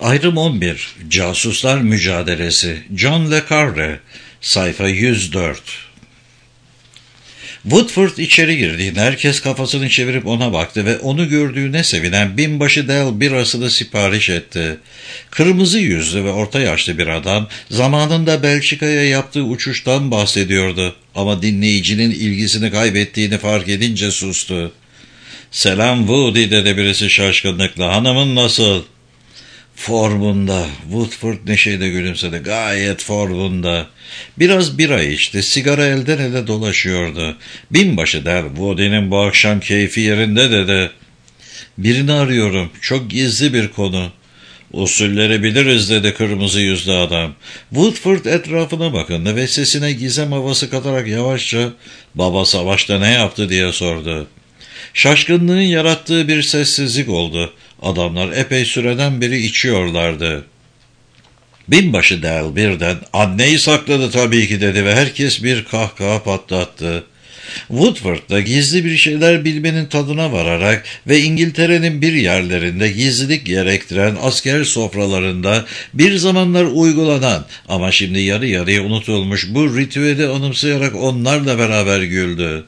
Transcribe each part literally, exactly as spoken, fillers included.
Ayrım on bir. Casuslar Mücadelesi. John le Carre. Sayfa yüz dört. Woodford içeri girdiğinde herkes kafasını çevirip ona baktı ve onu gördüğüne sevinen binbaşı Del birasını sipariş etti. Kırmızı yüzlü ve orta yaşlı bir adam zamanında Belçika'ya yaptığı uçuştan bahsediyordu ama dinleyicinin ilgisini kaybettiğini fark edince sustu. "Selam Woody," dedi birisi şaşkınlıkla. "Hanımın nasıl?" "Formunda." Woodford neşeyle gülümsedi. "Gayet formunda." Biraz bira içti. Sigara elden ele dolaşıyordu. Binbaşı der, "Woody'nin bu akşam keyfi yerinde," dedi. "Birini arıyorum. Çok gizli bir konu." "Usulleri biliriz," dedi kırmızı yüzlü adam. Woodford etrafına bakındı ve sesine gizem havası katarak yavaşça "Baba savaşta ne yaptı?" diye sordu. Şaşkınlığın yarattığı bir sessizlik oldu. Adamlar epey süreden beri içiyorlardı. Binbaşı Del birden "Anneyi sakladı tabii ki," dedi ve herkes bir kahkaha patlattı. Woodford da gizli bir şeyler bilmenin tadına vararak ve İngiltere'nin bir yerlerinde gizlilik gerektiren asker sofralarında bir zamanlar uygulanan ama şimdi yarı yarıya unutulmuş bu ritüeli anımsayarak onlarla beraber güldü.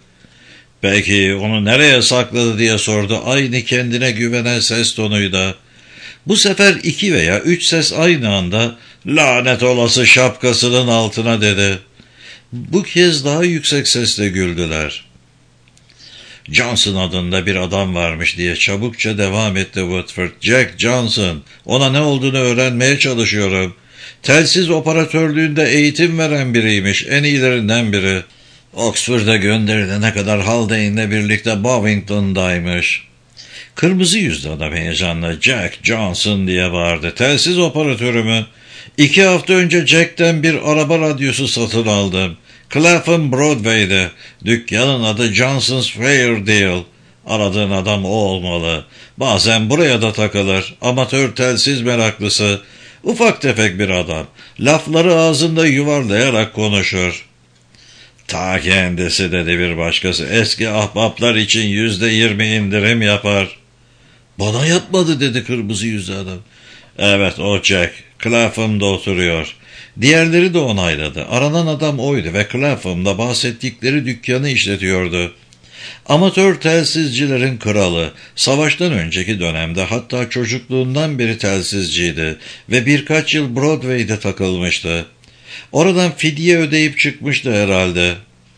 "Peki onu nereye sakladı?" diye sordu aynı kendine güvenen ses tonuyla. Bu sefer iki veya üç ses aynı anda "Lanet olası şapkasının altına," dedi. Bu kez daha yüksek sesle güldüler. "Johnson adında bir adam varmış," diye çabukça devam etti Woodford. "Jack Johnson. Ona ne olduğunu öğrenmeye çalışıyorum. Telsiz operatörlüğünde eğitim veren biriymiş, en iyilerinden biri. Oxford'a gönderilene kadar Haldane'le birlikte Bovington'daymış." Kırmızı yüzlü adam heyecanla "Jack Johnson," diye bağırdı. "Telsiz operatörü mü? İki hafta önce Jack'ten bir araba radyosu satın aldım. Clapham Broadway'de. Dükkanın adı Johnson's Fair Deal. Aradığın adam o olmalı. Bazen buraya da takılır. Amatör telsiz meraklısı. Ufak tefek bir adam. Lafları ağzında yuvarlayarak konuşur." "Ta kendisi," dedi bir başkası. "Eski ahbaplar için yüzde yirmi indirim yapar." "Bana yapmadı," dedi kırmızı yüzlü adam. "Evet, o Jack. Clatham'da oturuyor." Diğerleri de onayladı. Aranan adam oydu ve Clatham'da bahsettikleri dükkanı işletiyordu. Amatör telsizcilerin kralı, savaştan önceki dönemde hatta çocukluğundan beri telsizciydi ve birkaç yıl Broadway'de takılmıştı. Oradan fidye ödeyip çıkmıştı herhalde.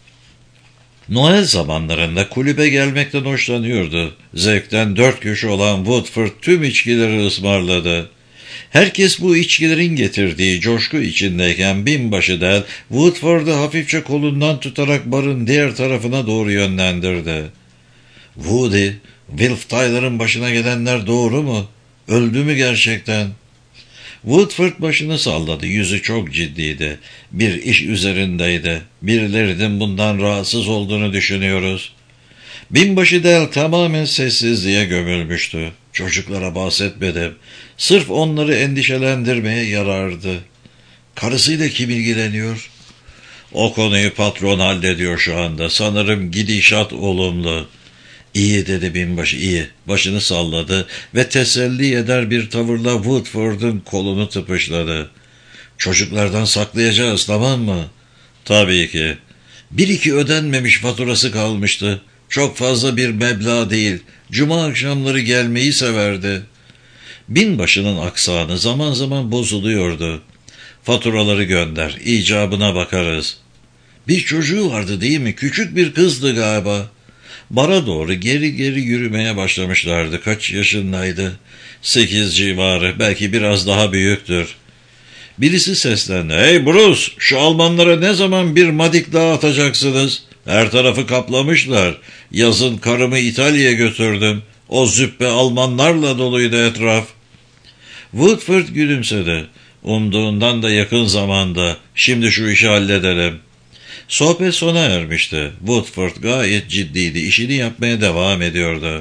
Noel zamanlarında kulübe gelmekten hoşlanıyordu. Zevkten dört köşe olan Woodford tüm içkileri ısmarladı. Herkes bu içkilerin getirdiği coşku içindeyken binbaşı Del Woodford'u hafifçe kolundan tutarak barın diğer tarafına doğru yönlendirdi. "Woody, Wilf Tyler'ın başına gelenler doğru mu? Öldü mü gerçekten?" Woodford başını salladı. Yüzü çok ciddiydi. "Bir iş üzerindeydi. Birilerinin bundan rahatsız olduğunu düşünüyoruz." Binbaşı Del tamamen sessizliğe gömülmüştü. "Çocuklara bahsetmedim. Sırf onları endişelendirmeye yarardı." "Karısıyla kim ilgileniyor?" "O konuyu patron hallediyor şu anda. Sanırım gidişat olumlu." "İyi," dedi binbaşı, "iyi." Başını salladı ve teselli eder bir tavırla Woodford'un kolunu tıpışladı. "Çocuklardan saklayacağız, tamam mı?" "Tabii ki." "Bir iki ödenmemiş faturası kalmıştı. Çok fazla bir meblağ değil. Cuma akşamları gelmeyi severdi." Binbaşının aksanı zaman zaman bozuluyordu. "Faturaları gönder, icabına bakarız." "Bir çocuğu vardı değil mi? Küçük bir kızdı galiba." Bara doğru geri geri yürümeye başlamışlardı. Kaç yaşındaydı? Sekiz civarı, belki biraz daha büyüktür. Birisi seslendi. "Hey Bruce, şu Almanlara ne zaman bir madik daha atacaksınız? Her tarafı kaplamışlar. Yazın karımı İtalya'ya götürdüm. O züppe Almanlarla doluydu etraf." Woodford gülümsedi. Umduğundan da yakın zamanda. "Şimdi şu işi halledelim." Sohbet sona ermişti. Woodford gayet ciddiydi. İşini yapmaya devam ediyordu.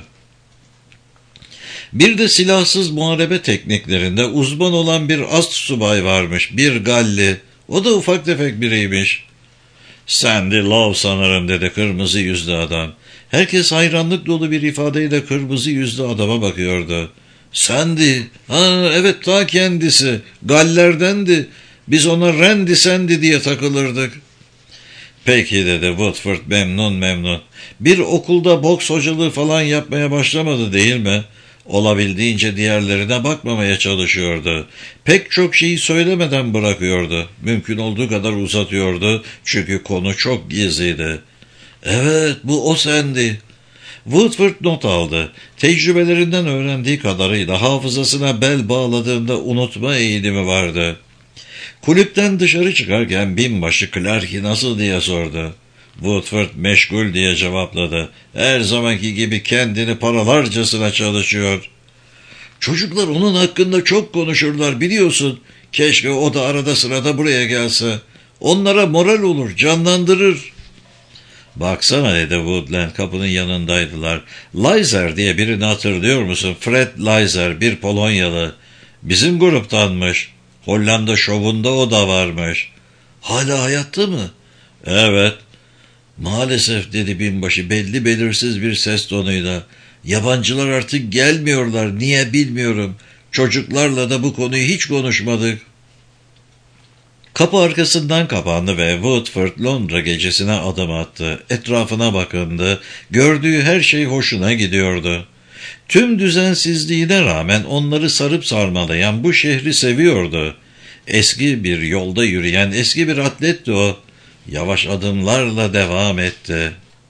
Bir de silahsız muharebe tekniklerinde uzman olan bir astsubay varmış. Bir Galli. O da ufak tefek biriymiş. "Sandy Love sanırım," dedi kırmızı yüzlü adam. Herkes hayranlık dolu bir ifadeyle kırmızı yüzlü adama bakıyordu. Sandy, ha evet ta kendisi, Galler'dendi. Biz ona Randy Sandy diye takılırdık. Peki dedi Woodford memnun memnun. Bir okulda boks hocalığı falan yapmaya başlamadı değil mi? Olabildiğince diğerlerine bakmamaya çalışıyordu. Pek çok şeyi söylemeden bırakıyordu. Mümkün olduğu kadar uzatıyordu. Çünkü konu çok gizliydi. Evet bu o Sandy. Woodford not aldı. Tecrübelerinden öğrendiği kadarıyla hafızasına bel bağladığında unutma eğilimi vardı. Kulüpten dışarı çıkarken binbaşı Clark'i nasıl diye sordu. Woodford meşgul diye cevapladı. Her zamanki gibi kendini paralarcasına çalışıyor. Çocuklar onun hakkında çok konuşurlar biliyorsun. Keşke o da arada sırada buraya gelse. Onlara moral olur, canlandırır. Baksana dedi Woodland, kapının yanındaydılar. Leiser diye birini hatırlıyor musun? Fred Leiser, bir Polonyalı. Bizim gruptanmış. Hollanda şovunda o da varmış. Hala hayatta mı? Evet. Maalesef dedi binbaşı belli belirsiz bir ses tonuyla. Yabancılar artık gelmiyorlar. Niye bilmiyorum. Çocuklarla da bu konuyu hiç konuşmadık. Kapı arkasından kapandı ve Woodford Londra gecesine adım attı. Etrafına bakındı. Gördüğü her şey hoşuna gidiyordu. Tüm düzensizliğine rağmen onları sarıp sarmalayan bu şehri seviyordu. Eski bir yolda yürüyen eski bir atletti o. Yavaş adımlarla devam etti.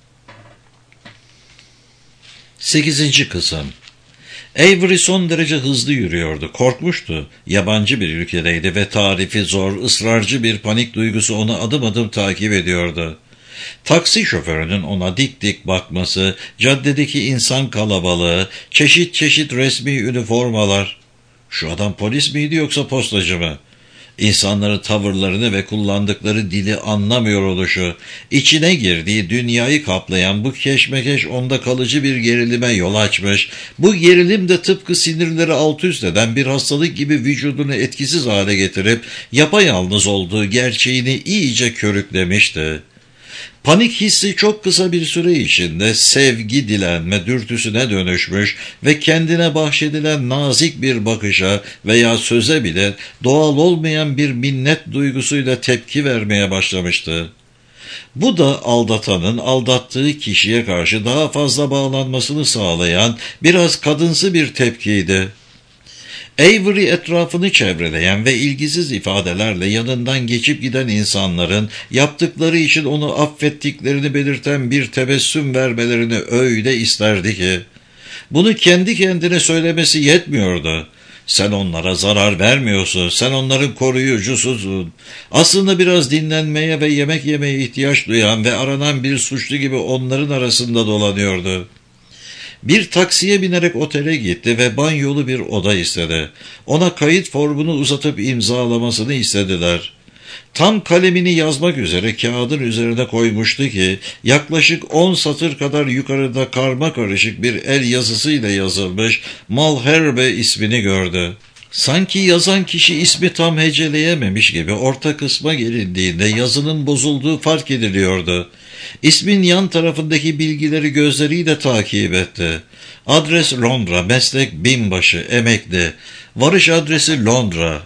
Sekizinci kısım. Avery son derece hızlı yürüyordu. Korkmuştu. Yabancı bir ülkedeydi ve tarifi zor, ısrarcı bir panik duygusu onu adım adım takip ediyordu. Taksi şoförünün ona dik dik bakması, caddedeki insan kalabalığı, çeşit çeşit resmi üniformalar. Şu adam polis miydi yoksa postacı mı? İnsanların tavırlarını ve kullandıkları dili anlamıyor oluşu, içine girdiği dünyayı kaplayan bu keşmekeş onda kalıcı bir gerilime yol açmış, bu gerilim de tıpkı sinirleri alt üst eden bir hastalık gibi vücudunu etkisiz hale getirip yapayalnız olduğu gerçeğini iyice körüklemişti. Panik hissi çok kısa bir süre içinde sevgi dilenme dürtüsüne dönüşmüş ve kendine bahşedilen nazik bir bakışa veya söze bile doğal olmayan bir minnet duygusuyla tepki vermeye başlamıştı. Bu da aldatanın aldattığı kişiye karşı daha fazla bağlanmasını sağlayan biraz kadınsı bir tepkiydi. Avery etrafını çevreleyen ve ilgisiz ifadelerle yanından geçip giden insanların yaptıkları için onu affettiklerini belirten bir tebessüm vermelerini öyle isterdi ki, bunu kendi kendine söylemesi yetmiyordu. Sen onlara zarar vermiyorsun, sen onların koruyucususun. Aslında biraz dinlenmeye ve yemek yemeye ihtiyaç duyan ve aranan bir suçlu gibi onların arasında dolanıyordu. Bir taksiye binerek otele gitti ve banyolu bir oda istedi. Ona kayıt formunu uzatıp imzalamasını istediler. Tam kalemini yazmak üzere kağıdın üzerine koymuştu ki, yaklaşık on satır kadar yukarıda karma karışık bir el yazısıyla yazılmış Malherbe ismini gördü. Sanki yazan kişi ismi tam heceleyememiş gibi orta kısma gelindiğinde yazının bozulduğu fark ediliyordu. İsmin yan tarafındaki bilgileri gözleriyle takip etti. Adres Londra, meslek binbaşı, emekli. Varış adresi Londra.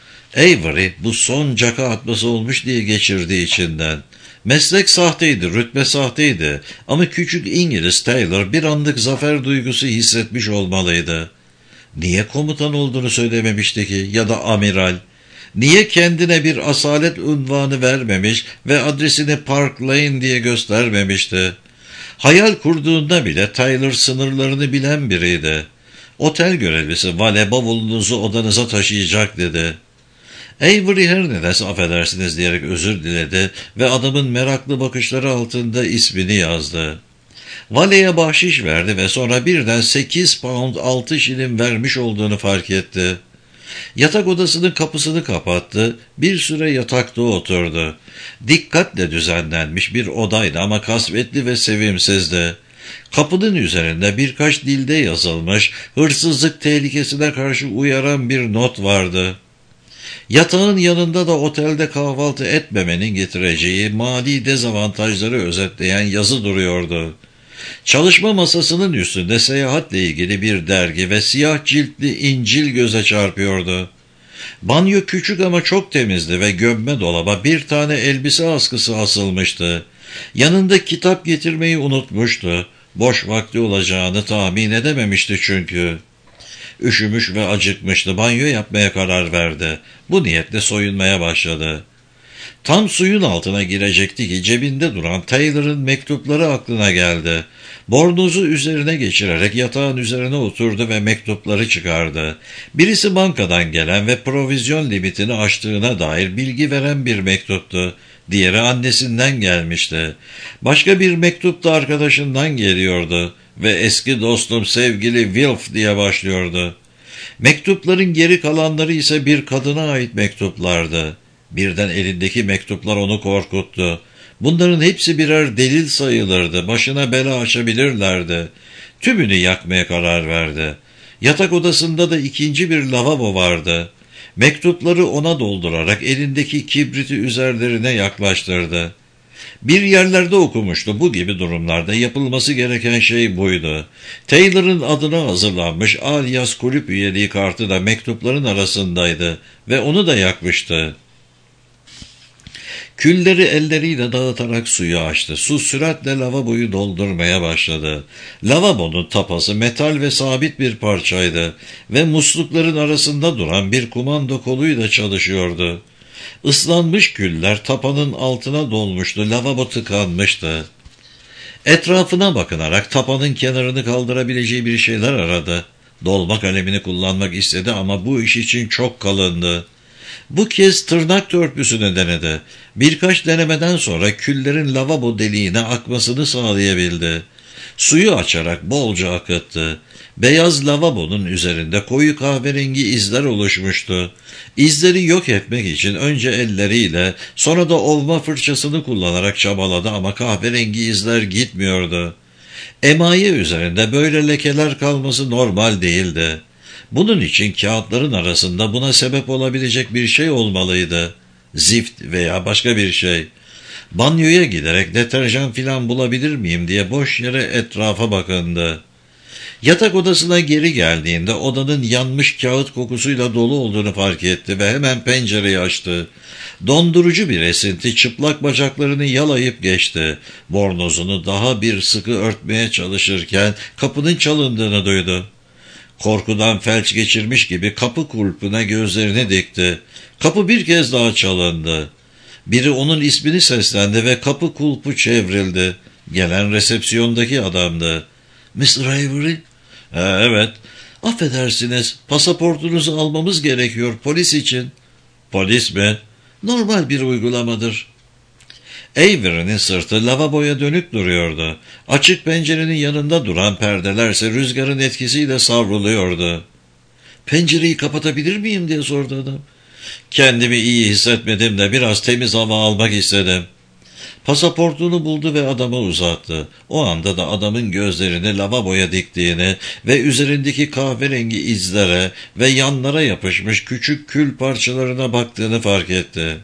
Avery bu son caka atması olmuş diye geçirdiği içinden. Meslek sahteydi, rütbe sahteydi ama küçük İngiliz Taylor bir anlık zafer duygusu hissetmiş olmalıydı. Niye komutan olduğunu söylememişti ki ya da amiral? Niye kendine bir asalet unvanı vermemiş ve adresini Park Lane diye göstermemişti? Hayal kurduğunda bile Tyler sınırlarını bilen biriydi. Otel görevlisi vale bavulunuzu odanıza taşıyacak dedi. Avery her nedense affedersiniz diyerek özür diledi ve adamın meraklı bakışları altında ismini yazdı. Valeye bahşiş verdi ve sonra birden sekiz pound altı şilin vermiş olduğunu fark etti. Yatak odasının kapısını kapattı, bir süre yatakta oturdu. Dikkatle düzenlenmiş bir odaydı ama kasvetli ve sevimsizdi. Kapının üzerinde birkaç dilde yazılmış, hırsızlık tehlikesine karşı uyaran bir not vardı. Yatağın yanında da otelde kahvaltı etmemenin getireceği mali dezavantajları özetleyen yazı duruyordu. Çalışma masasının üstünde seyahatle ilgili bir dergi ve siyah ciltli İncil göze çarpıyordu. Banyo küçük ama çok temizdi ve gömme dolaba bir tane elbise askısı asılmıştı. Yanında kitap getirmeyi unutmuştu. Boş vakti olacağını tahmin edememişti çünkü. Üşümüş ve acıkmıştı. Banyo yapmaya karar verdi. Bu niyetle soyunmaya başladı. Tam suyun altına girecekti ki cebinde duran Taylor'ın mektupları aklına geldi. Bornozu üzerine geçirerek yatağın üzerine oturdu ve mektupları çıkardı. Birisi bankadan gelen ve provizyon limitini aştığına dair bilgi veren bir mektuptu. Diğeri annesinden gelmişti. Başka bir mektup da arkadaşından geliyordu ve eski dostum sevgili Wilf diye başlıyordu. Mektupların geri kalanları ise bir kadına ait mektuplardı. Birden elindeki mektuplar onu korkuttu. Bunların hepsi birer delil sayılırdı. Başına bela açabilirlerdi. Tümünü yakmaya karar verdi. Yatak odasında da ikinci bir lavabo vardı. Mektupları ona doldurarak elindeki kibriti üzerlerine yaklaştırdı. Bir yerlerde okumuştu. Bu gibi durumlarda yapılması gereken şey buydu. Taylor'ın adına hazırlanmış alias kulüp üyeliği kartı da mektupların arasındaydı ve onu da yakmıştı. Külleri elleriyle dağıtarak suyu açtı. Su süratle lavaboyu doldurmaya başladı. Lavabonun tapası metal ve sabit bir parçaydı ve muslukların arasında duran bir kumanda koluyla çalışıyordu. Islanmış küller tapanın altına dolmuştu. Lavabo tıkanmıştı. Etrafına bakınarak tapanın kenarını kaldırabileceği bir şeyler aradı. Dolma kalemini kullanmak istedi ama bu iş için çok kalındı. Bu kez tırnak törpüsünü denedi. Birkaç denemeden sonra küllerin lavabo deliğine akmasını sağlayabildi. Suyu açarak bolca akıttı. Beyaz lavabonun üzerinde koyu kahverengi izler oluşmuştu. İzleri yok etmek için önce elleriyle, sonra da ovma fırçasını kullanarak çabaladı ama kahverengi izler gitmiyordu. Emaye üzerinde böyle lekeler kalması normal değildi. Bunun için kağıtların arasında buna sebep olabilecek bir şey olmalıydı. Zift veya başka bir şey. Banyoya giderek deterjan filan bulabilir miyim diye boş yere etrafa bakındı. Yatak odasına geri geldiğinde odanın yanmış kağıt kokusuyla dolu olduğunu fark etti ve hemen pencereyi açtı. Dondurucu bir esinti çıplak bacaklarını yalayıp geçti. Bornozunu daha bir sıkı örtmeye çalışırken kapının çalındığını duydu. Korkudan felç geçirmiş gibi kapı kulpuna gözlerini dikti. Kapı bir kez daha çalındı. Biri onun ismini seslendi ve kapı kulpu çevrildi. Gelen resepsiyondaki adamdı. mister Avery? Ee, evet. Affedersiniz, pasaportunuzu almamız gerekiyor polis için. Polis mi? Normal bir uygulamadır. Avery'nin sırtı lavaboya dönük duruyordu. Açık pencerenin yanında duran perdelerse rüzgarın etkisiyle savruluyordu. Pencereyi kapatabilir miyim diye sordu adam. Kendimi iyi hissetmedim de biraz temiz hava almak istedim. Pasaportunu buldu ve adama uzattı. O anda da adamın gözlerini lavaboya diktiğini ve üzerindeki kahverengi izlere ve yanlara yapışmış küçük kül parçalarına baktığını fark etti.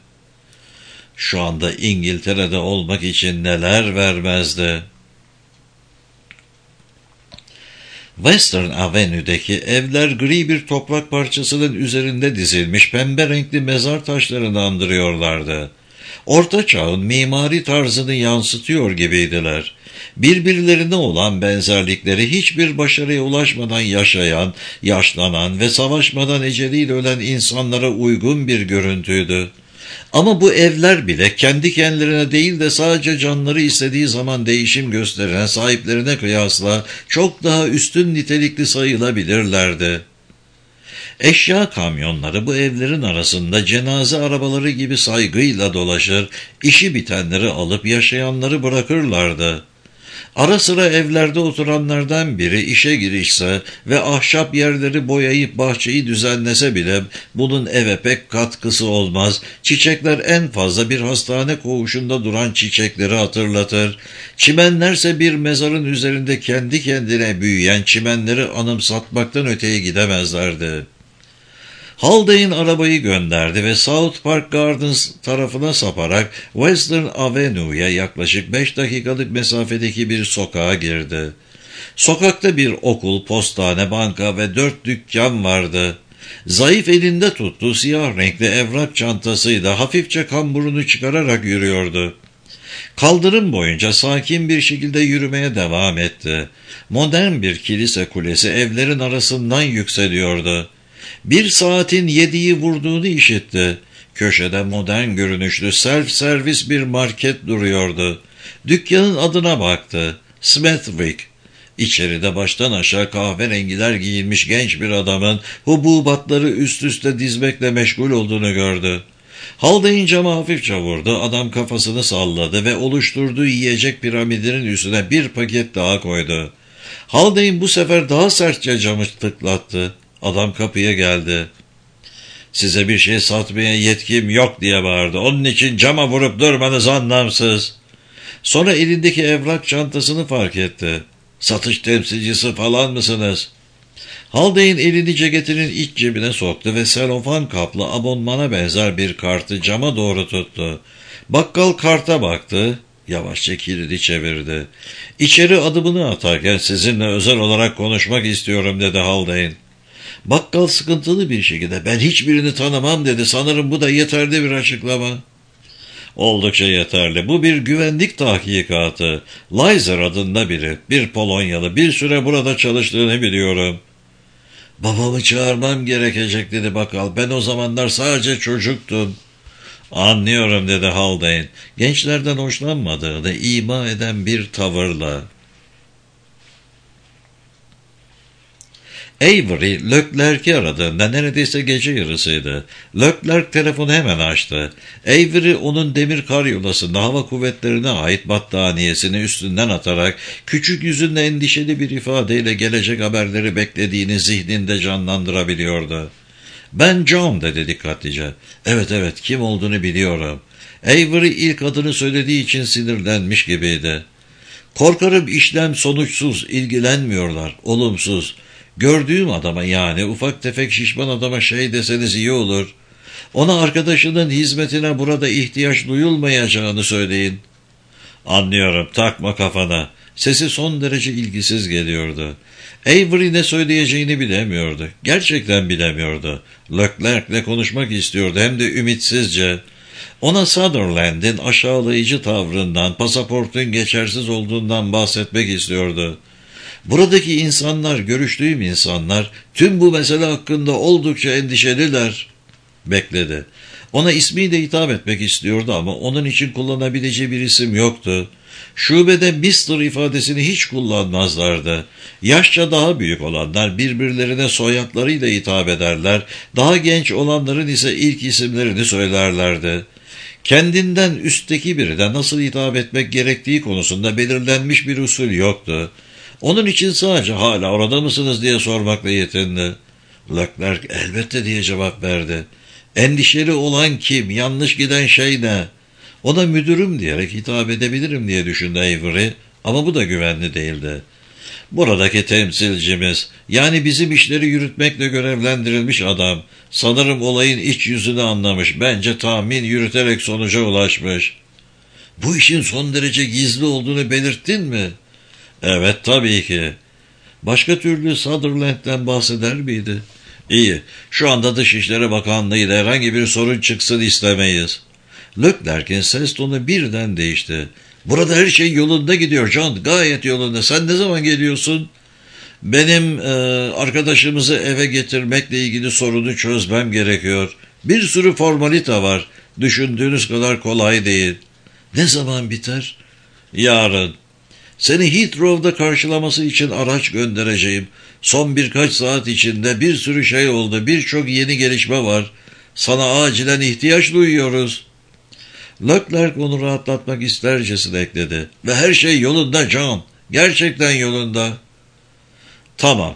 Şu anda İngiltere'de olmak için neler vermezdi. Western Avenue'deki evler gri bir toprak parçasının üzerinde dizilmiş pembe renkli mezar taşlarını andırıyorlardı. Orta Çağ'ın mimari tarzını yansıtıyor gibiydiler. Birbirlerine olan benzerlikleri hiçbir başarıya ulaşmadan yaşayan, yaşlanan ve savaşmadan eceliyle ölen insanlara uygun bir görüntüydü. Ama bu evler bile kendi kendilerine değil de sadece canları istediği zaman değişim gösteren sahiplerine kıyasla çok daha üstün nitelikli sayılabilirlerdi. Eşya kamyonları bu evlerin arasında cenaze arabaları gibi saygıyla dolaşır, işi bitenleri alıp yaşayanları bırakırlardı. Ara sıra evlerde oturanlardan biri işe girişse ve ahşap yerleri boyayıp bahçeyi düzenlese bile bunun eve pek katkısı olmaz. Çiçekler en fazla bir hastane koğuşunda duran çiçekleri hatırlatır. Çimenlerse bir mezarın üzerinde kendi kendine büyüyen çimenleri anımsatmaktan öteye gidemezlerdi. Haldane arabayı gönderdi ve South Park Gardens tarafına saparak Western Avenue'ya yaklaşık beş dakikalık mesafedeki bir sokağa girdi. Sokakta bir okul, postane, banka ve dört dükkan vardı. Zayıf elinde tuttuğu siyah renkli evrak çantasıyla hafifçe kamburunu çıkararak yürüyordu. Kaldırım boyunca sakin bir şekilde yürümeye devam etti. Modern bir kilise kulesi evlerin arasından yükseliyordu. Bir saatin yediği vurduğunu işitti. Köşede modern görünüşlü self-servis bir market duruyordu. Dükkanın adına baktı. Smithwick. İçeride baştan aşağı kahverengiler giyinmiş genç bir adamın hububatları üst üste dizmekle meşgul olduğunu gördü. Haldane cama hafifçe vurdu, adam kafasını salladı ve oluşturduğu yiyecek piramidinin üstüne bir paket daha koydu. Haldane bu sefer daha sertçe camı tıklattı. Adam kapıya geldi. "Size bir şey satmaya yetkim yok," diye bağırdı. "Onun için cama vurup durmanız anlamsız." Sonra elindeki evrak çantasını fark etti. "Satış temsilcisi falan mısınız?" Haldane elini ceketinin iç cebine soktu ve selofan kaplı abonmana benzer bir kartı cama doğru tuttu. Bakkal karta baktı, yavaşça kilidi çevirdi. İçeri adımını atarken "Sizinle özel olarak konuşmak istiyorum," dedi Haldane. Bakkal sıkıntılı bir şekilde "Ben hiçbirini tanımam," dedi. "Sanırım bu da yeterli bir açıklama." "Oldukça yeterli. Bu bir güvenlik tahkikatı. Lizer adında biri, bir Polonyalı, bir süre burada çalıştığını biliyorum." "Babamı çağırmam gerekecek," dedi bakkal. "Ben o zamanlar sadece çocuktum." "Anlıyorum," dedi Haldane. Gençlerden hoşlanmadığını ima eden bir tavırla. Avery, Leclerc'i aradığında neredeyse gece yarısıydı. Leclerc telefonu hemen açtı. Avery onun demir karyolasında hava kuvvetlerine ait battaniyesini üstünden atarak küçük yüzünde endişeli bir ifadeyle gelecek haberleri beklediğini zihninde canlandırabiliyordu. "Ben John," dedi dikkatlice. "Evet evet, kim olduğunu biliyorum." Avery ilk adını söylediği için sinirlenmiş gibiydi. "Korkarım işlem sonuçsuz, ilgilenmiyorlar, olumsuz. Gördüğüm adama, yani ufak tefek şişman adama şey deseniz iyi olur. Ona arkadaşının hizmetine burada ihtiyaç duyulmayacağını söyleyin." "Anlıyorum, takma kafana." Sesi son derece ilgisiz geliyordu. Avery ne söyleyeceğini bilemiyordu. Gerçekten bilemiyordu. Leclerc'le konuşmak istiyordu, hem de ümitsizce. Ona Sutherland'in aşağılayıcı tavrından, pasaportun geçersiz olduğundan bahsetmek istiyordu. "Buradaki insanlar, görüştüğüm insanlar, tüm bu mesele hakkında oldukça endişeliler." Bekledi. Ona ismiyle hitap etmek istiyordu ama onun için kullanabileceği bir isim yoktu. Şubede mister ifadesini hiç kullanmazlardı. Yaşça daha büyük olanlar birbirlerine soyadlarıyla hitap ederler, daha genç olanların ise ilk isimlerini söylerlerdi. Kendinden üstteki birine nasıl hitap etmek gerektiği konusunda belirlenmiş bir usul yoktu. Onun için sadece "Hala orada mısınız?" diye sormakla yetindi. Leclerc "Elbette," diye cevap verdi. Endişeli olan kim? Yanlış giden şey ne? Ona "müdürüm" diyerek hitap edebilirim diye düşündü Avery, ama bu da güvenli değildi. "Buradaki temsilcimiz, yani bizim işleri yürütmekle görevlendirilmiş adam, sanırım olayın iç yüzünü anlamış, bence tahmin yürüterek sonuca ulaşmış." "Bu işin son derece gizli olduğunu belirttin mi?" "Evet, tabii ki." "Başka türlü Sutherland'den bahseder miydi?" "İyi, şu anda Dışişleri Bakanlığı ile herhangi bir sorun çıksın istemeyiz." Leclerc'in ses tonu birden değişti. "Burada her şey yolunda gidiyor John, gayet yolunda. Sen ne zaman geliyorsun?" "Benim e, arkadaşımızı eve getirmekle ilgili sorunu çözmem gerekiyor. Bir sürü formalite var. Düşündüğünüz kadar kolay değil." "Ne zaman biter?" "Yarın. Seni Heathrow'da karşılaması için araç göndereceğim. Son birkaç saat içinde bir sürü şey oldu. Birçok yeni gelişme var. Sana acilen ihtiyaç duyuyoruz." Leclerc onu rahatlatmak istercesine ekledi. "Ve her şey yolunda John. Gerçekten yolunda." "Tamam."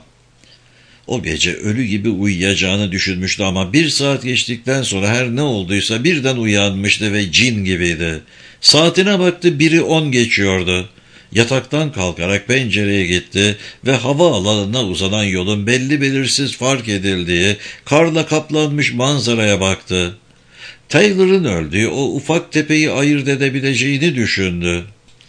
O gece ölü gibi uyuyacağını düşünmüştü ama bir saat geçtikten sonra her ne olduysa birden uyanmıştı ve cin gibiydi. Saatine baktı, biri on geçiyordu. Yataktan kalkarak pencereye gitti ve hava alanına uzanan yolun belli belirsiz fark edildiği, karla kaplanmış manzaraya baktı. Taylor'ın öldüğü o ufak tepeyi ayırt edebileceğini düşündü.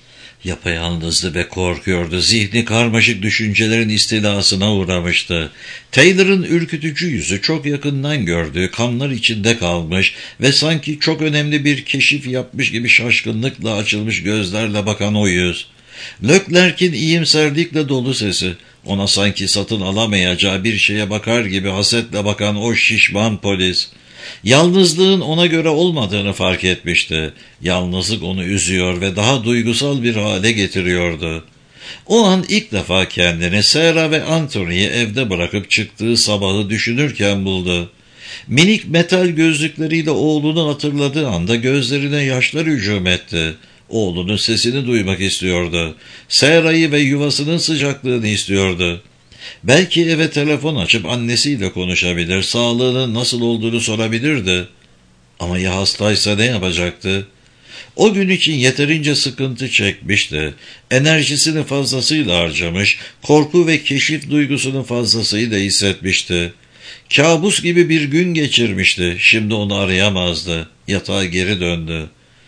Yapayalnızdı ve korkuyordu. Zihni karmaşık düşüncelerin istilasına uğramıştı. Taylor'ın ürkütücü yüzü çok yakından gördüğü, kanlar içinde kalmış ve sanki çok önemli bir keşif yapmış gibi şaşkınlıkla açılmış gözlerle bakan o yüz. Leclerc'in iyimserlikle dolu sesi, ona sanki satın alamayacağı bir şeye bakar gibi hasetle bakan o şişman polis. Yalnızlığın ona göre olmadığını fark etmişti. Yalnızlık onu üzüyor ve daha duygusal bir hale getiriyordu. O an ilk defa kendini Sarah ve Anthony'yi evde bırakıp çıktığı sabahı düşünürken buldu. Minik metal gözlükleriyle oğlunu hatırladığı anda gözlerine yaşlar hücum etti. Oğlunun sesini duymak istiyordu. Sarah'yı ve yuvasının sıcaklığını istiyordu. Belki eve telefon açıp annesiyle konuşabilir, sağlığının nasıl olduğunu sorabilirdi. Ama ya hastaysa ne yapacaktı? O gün için yeterince sıkıntı çekmişti. Enerjisini fazlasıyla harcamış, korku ve keşif duygusunu fazlasıyla hissetmişti. Kabus gibi bir gün geçirmişti, şimdi onu arayamazdı. Yatağa geri döndü.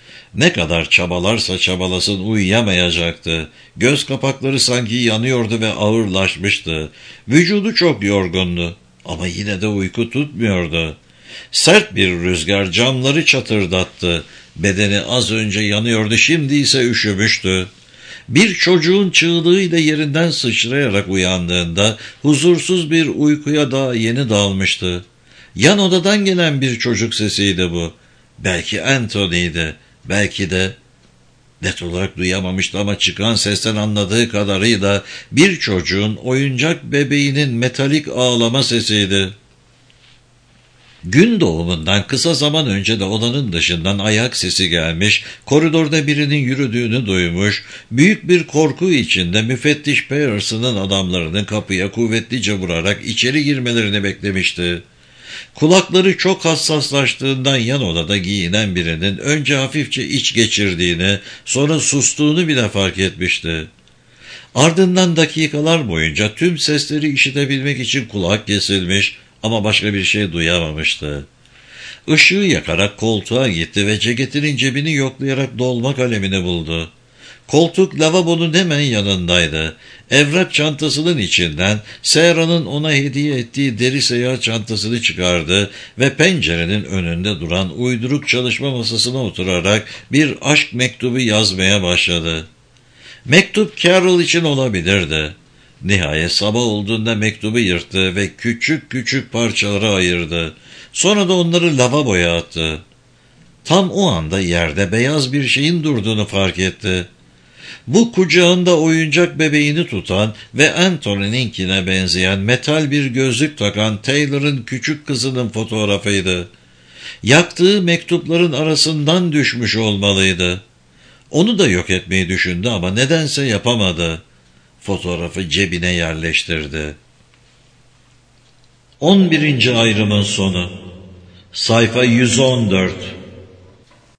Ne kadar çabalarsa çabalasın uyuyamayacaktı. Göz kapakları sanki yanıyordu ve ağırlaşmıştı. Vücudu çok yorgundu ama yine de uyku tutmuyordu. Sert bir rüzgar camları çatırdattı. Bedeni az önce yanıyordu, şimdi ise üşümüştü. Bir çocuğun çığlığıyla yerinden sıçrayarak uyandığında huzursuz bir uykuya daha yeni dalmıştı. Yan odadan gelen bir çocuk sesiydi bu. Belki Anthony'ydi. Belki de net olarak duyamamıştı ama çıkan sesten anladığı kadarıyla bir çocuğun oyuncak bebeğinin metalik ağlama sesiydi. Gün doğumundan kısa zaman önce de odanın dışından ayak sesi gelmiş, koridorda birinin yürüdüğünü duymuş, büyük bir korku içinde müfettiş Pearson'ın adamlarının kapıya kuvvetlice vurarak içeri girmelerini beklemişti. Kulakları çok hassaslaştığından yan odada giyinen birinin önce hafifçe iç geçirdiğini, sonra sustuğunu bile fark etmişti. Ardından dakikalar boyunca tüm sesleri işitebilmek için kulak kesilmiş ama başka bir şey duyamamıştı. Işığı yakarak koltuğa gitti ve ceketinin cebini yoklayarak dolma kalemini buldu. Koltuk lavabonun hemen yanındaydı. Evrak çantasının içinden Sarah'nın ona hediye ettiği deri seyahat çantasını çıkardı ve pencerenin önünde duran uyduruk çalışma masasına oturarak bir aşk mektubu yazmaya başladı. Mektup Carol için olabilirdi. Nihayet sabah olduğunda mektubu yırttı ve küçük küçük parçalara ayırdı. Sonra da onları lavaboya attı. Tam o anda yerde beyaz bir şeyin durduğunu fark etti. Bu kucağında oyuncak bebeğini tutan ve Anthony'ninkine benzeyen metal bir gözlük takan Taylor'ın küçük kızının fotoğrafıydı. Yaktığı mektupların arasından düşmüş olmalıydı. Onu da yok etmeyi düşündü ama nedense yapamadı. Fotoğrafı cebine yerleştirdi. on birinci ayrımın sonu. Sayfa yüz on dört.